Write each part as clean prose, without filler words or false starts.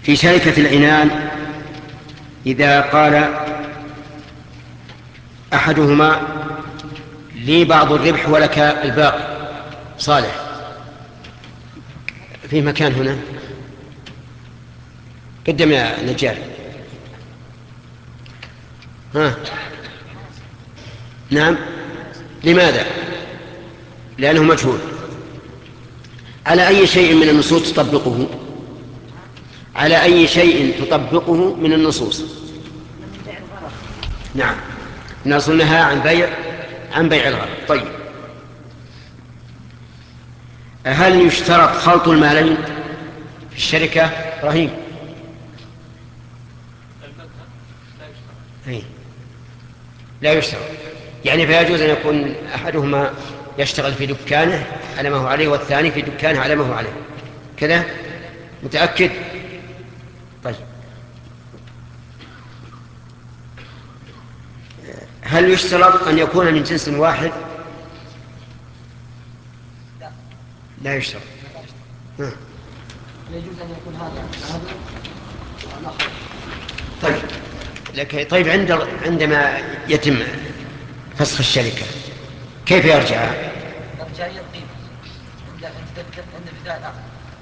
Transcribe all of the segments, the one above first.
في شركة العنان إذا قال أحدهما لي بعض الربح ولك الباقي، صالح في مكان هنا قدم يا نجار. ها نعم. لماذا؟ لأنه مجهول. على أي شيء من النصوص تطبقه؟ على أي شيء تطبقه من النصوص؟ نعم، النص نهى عن بيع الغرض. طيب، هل يشترط خلط المالين في الشركة؟ رهيب. لا يشترط، يعني فيجوز أن يكون أحدهما يشتغل في دكانه على ما هو عليه والثاني في دكانه على ما هو عليه، كذا؟ متأكد؟ طيب، هل يشترط أن يكون من جنس واحد؟ لا يشترط. يجوز أن يكون هذا طيب طيب، عندما يتم فسخ الشركة كيف يرجع؟ يرجع يقيم عند بداية الآخر.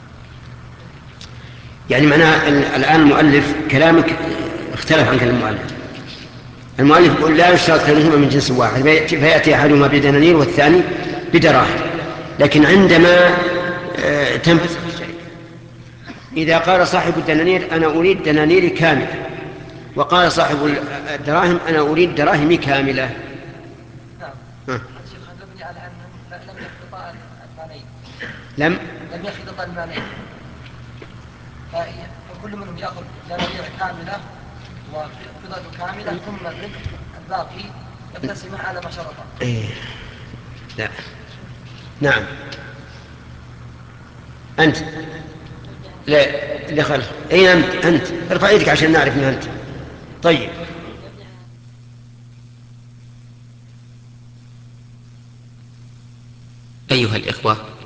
يعني معناه الآن المؤلف كلامك اختلف عن كلام المؤلف. المؤلف يقول لا يشترط كونهما من جنس واحد، فيأتي أحدهما بدنانير والثاني بدراهم. لكن عندما تنفسخ الشركة، إذا قال صاحب الدنانير أنا أريد دنانيري كاملة، وقال صاحب الدراهم أنا أريد دراهمي كاملة. نعم. الشيخ مبني على أنهم لم يخلطا المالين. لم يخلطا المالين، فكل منهم يأخذ دنانير كاملة وفضة كاملة، ثم الربح الباقي يقتسم على ما شرطه. لا. نعم. أنت لا اللي خلف. أين أنت ارفع يدك عشان نعرف من أنت. طيب، أيها الإخوة،